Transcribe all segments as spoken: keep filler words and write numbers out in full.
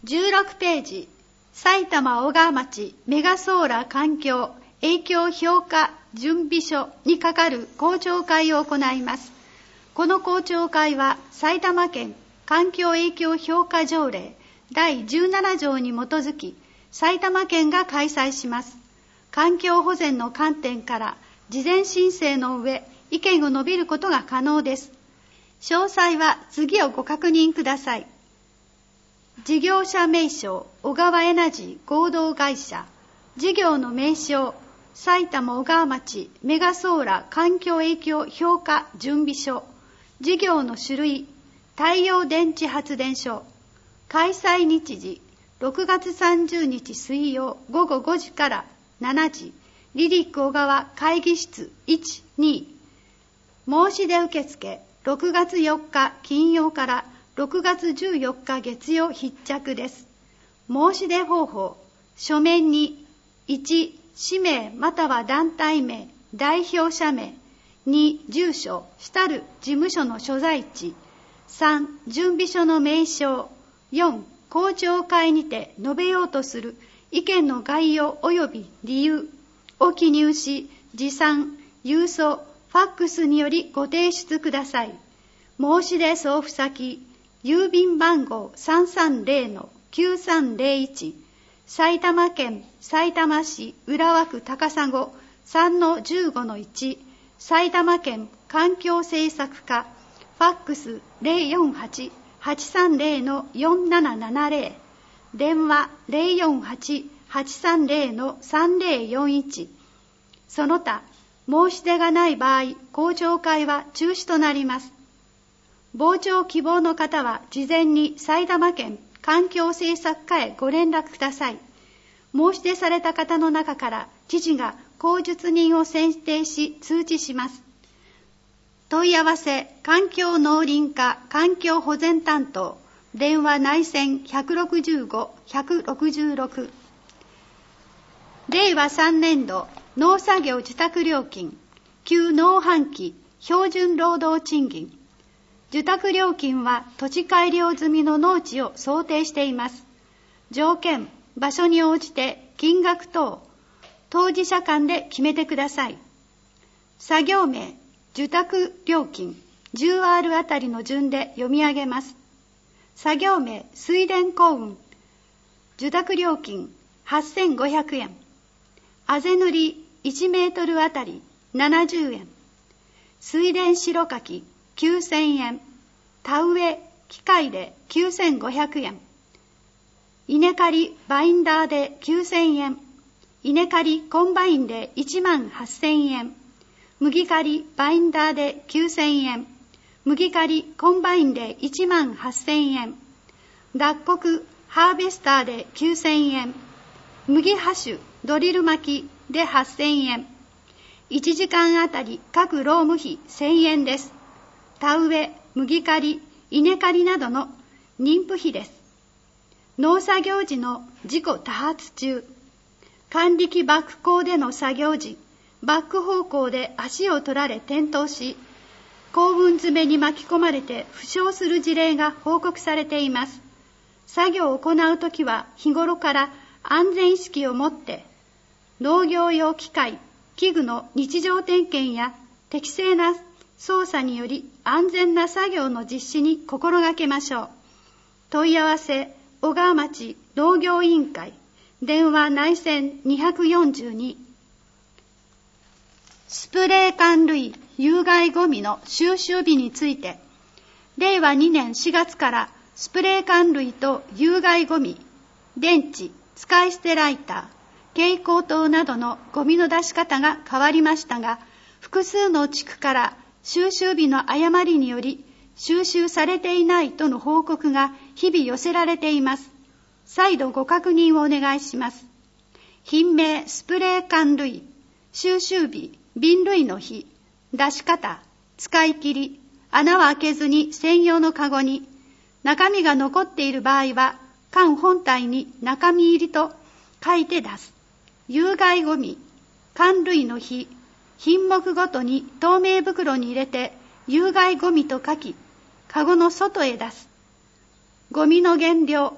じゅうろくページ、埼玉小川町メガソーラ環境影響評価準備書にかかる公聴会を行います。この公聴会は埼玉県環境影響評価条例だいじゅうなな条に基づき埼玉県が開催します。環境保全の観点から事前申請の上、意見を述べることが可能です。詳細は次をご確認ください。事業者名称、小川エナジー合同会社。事業の名称、埼玉小川町メガソーラ環境影響評価準備書。事業の種類、太陽電池発電所。開催日時、ろくがつさんじゅうにち水曜ごごごじからしちじ。リリック小川会議室いち、に。申し出受付、ろくがつよっか金曜からろくがつじゅうよっか月曜必着です。申し出方法、書面にいち、氏名または団体名、代表者名、に、住所、主る事務所の所在地、さん、準備書の名称、よん、公聴会にて述べようとする意見の概要及び理由を記入し、持参、郵送、ファックスによりご提出ください。申し出送付先、郵便番号 さんさんぜろのきゅうさんぜろいち、埼玉県さいたま市浦和区高砂 さんのじゅうごのいち、埼玉県環境政策課、ファックス ゼロよんはち はちさんぜろのよんななななぜろ、電話 ゼロよんはち はちさんぜろのさんぜろよんいち。その他、申し出がない場合、公聴会は中止となります。傍聴希望の方は事前に埼玉県環境政策課へご連絡ください。申し出された方の中から知事が口述人を選定し通知します。問い合わせ、環境農林課環境保全担当、電話内線いちろくご、いちろくろく。れいわさんねんど農作業受託料金、旧農販期標準労働賃金。受託料金は土地改良済みの農地を想定しています。条件、場所に応じて金額等、当事者間で決めてください。作業名、受託料金、じゅうアール あたりの順で読み上げます。作業名、水田耕運、受託料金はっせんごひゃくえん。あぜ塗りいちメートルあたりななじゅうえん。水田白かききゅうせんえん。田植え機械できゅうせんごひゃくえん。稲刈りバインダーできゅうせんえん。稲刈りコンバインでいちまんはっせんえん。麦刈りバインダーできゅうせんえん。麦刈りコンバインでいちまんはっせんえん。脱穀ハーベスターできゅうせんえん。麦ハシュドリル巻きではっせんえん。いちじかんあたり各労務費せんえんです。田植え、麦刈り、稲刈りなどの妊婦費です。農作業時の事故多発中、管理機バック工での作業時、バック方向で足を取られ転倒し、耕運詰めに巻き込まれて負傷する事例が報告されています。作業を行うときは日頃から安全意識を持って、農業用機械、器具の日常点検や適正な操作により安全な作業の実施に心がけましょう。問い合わせ、小川町農業委員会、電話内線によんに。スプレー缶類、有害ゴミの収集日について、れいわにねんしがつからスプレー缶類と有害ゴミ、電池、使い捨てライター、蛍光灯などのゴミの出し方が変わりましたが、複数の地区から収集日の誤りにより収集されていないとの報告が日々寄せられています。再度ご確認をお願いします。品名スプレー缶類、収集日、瓶類の日、出し方、使い切り、穴は開けずに専用のカゴに、中身が残っている場合は缶本体に中身入りと書いて出す。有害ゴミ、缶類の日、品目ごとに透明袋に入れて有害ゴミと書き、カゴの外へ出す。ゴミの原料、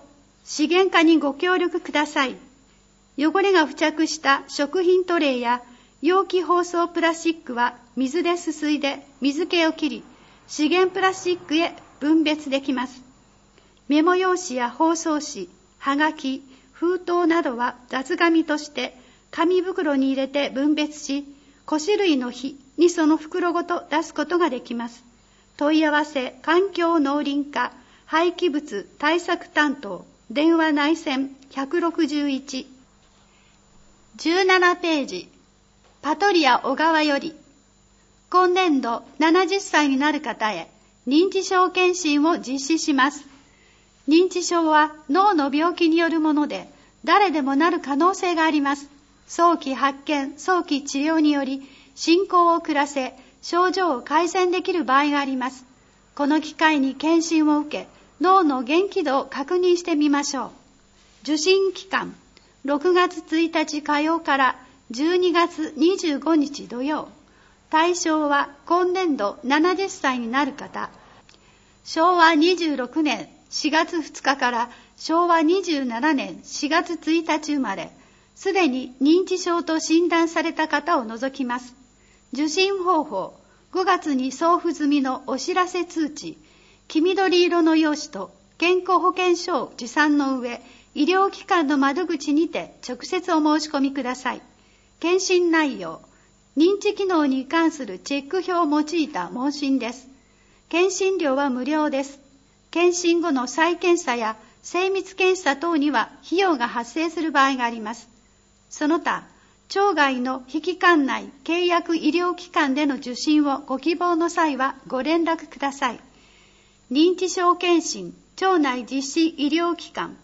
資源化にご協力ください。汚れが付着した食品トレイや容器包装プラスチックは水ですすいで水気を切り、資源プラスチックへ分別できます。メモ用紙や包装紙、はがき、封筒などは雑紙として紙袋に入れて分別し、古種類の日にその袋ごと出すことができます。問い合わせ環境農林課廃棄物対策担当電話内線ひゃくろくじゅういち。じゅうななページ、パトリア小川より、今年度ななじゅっさいになる方へ認知症検診を実施します。認知症は脳の病気によるもので、誰でもなる可能性があります。早期発見、早期治療により、進行を遅らせ、症状を改善できる場合があります。この機会に検診を受け、脳の元気度を確認してみましょう。受診期間、ろくがつついたち火曜からじゅうにがつにじゅうごにち土曜。対象は今年度ななじゅっさいになる方。しょうわにじゅうろくねんしがつふつかからしょうわにじゅうななねんしがつついたち生まれ、すでに認知症と診断された方を除きます。受診方法、ごがつに送付済みのお知らせ通知、黄緑色の用紙と健康保険証を持参の上、医療機関の窓口にて直接お申し込みください。検診内容、認知機能に関するチェック表を用いた問診です。検診料は無料です。検診後の再検査や精密検査等には費用が発生する場合があります。その他、町外の非機関内契約医療機関での受診をご希望の際はご連絡ください。認知症検診、町内実施医療機関。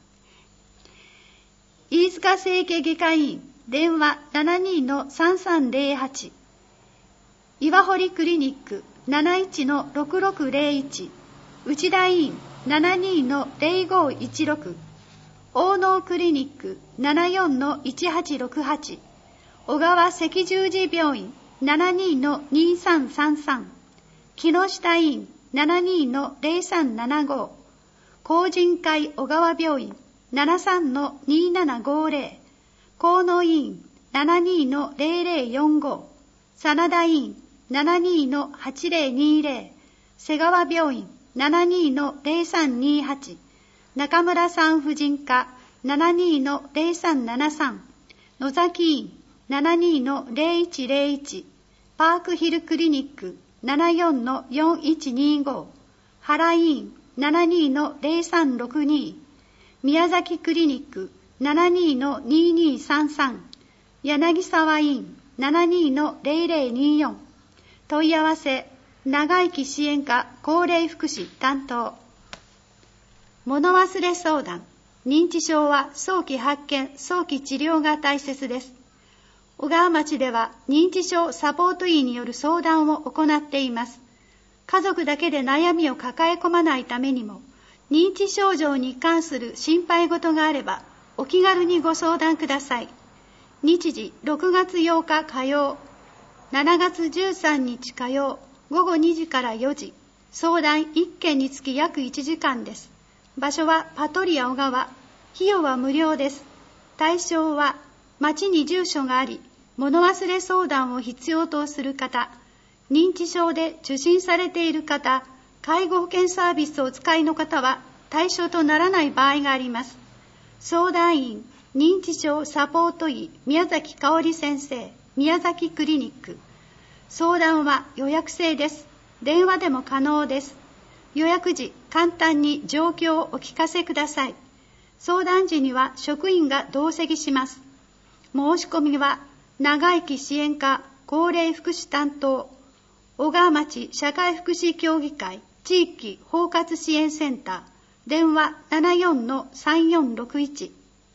飯塚整形外科医院、電話 ななにのさんさんぜろはち。岩堀クリニック なないちのろくろくぜろいち。内田医院 ななにのぜろごいちろく。大能クリニック ななよんのいちはちろくはち。小川赤十字病院 ななにのにさんさんさん。木下医院 ななにのぜろさんななご。公人会小川病院 ななさんのにななごぜろ。河野医院 ななにのぜろぜろよんご。真田医院 ななにのはちぜろにぜろ。瀬川病院 ななにのぜろさんにはち。中村産婦人科 ななにのぜろさんななさん。野崎医院 ななにのぜろいちぜろいち。パークヒルクリニック ななよんのよんいちにご。原医院 ななにのぜろさんろくに。宮崎クリニック ななにのににさんさん。柳沢医院 ななにのぜろぜろによん。問い合わせ、長生き支援課高齢福祉担当。物忘れ相談。認知症は早期発見、早期治療が大切です。小川町では認知症サポート医による相談を行っています。家族だけで悩みを抱え込まないためにも、認知症状に関する心配事があれば、お気軽にご相談ください。日時ろくがつようか火曜、しちがつじゅうさんにち火曜、ごごにじからよじ。相談いっけんにつき約いちじかんです。場所はパトリア小川。費用は無料です。対象は、町に住所があり、物忘れ相談を必要とする方、認知症で受診されている方、介護保険サービスをお使いの方は対象とならない場合があります。相談員、認知症サポート医、宮崎香織先生、宮崎クリニック。相談は予約制です。電話でも可能です。予約時、簡単に状況をお聞かせください。相談時には職員が同席します。申し込みは、長生き支援課高齢福祉担当、小川町社会福祉協議会地域包括支援センター、電話 ななよんのさんよんろくいち。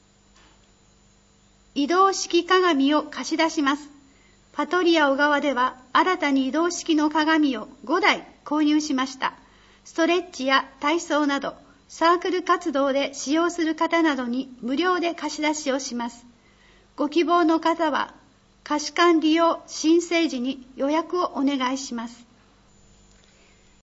移動式鏡を貸し出します。パトリア小川では新たに移動式の鏡をごだい購入しました。ストレッチや体操などサークル活動で使用する方などに無料で貸し出しをします。ご希望の方は貸し管利用申請時に予約をお願いします。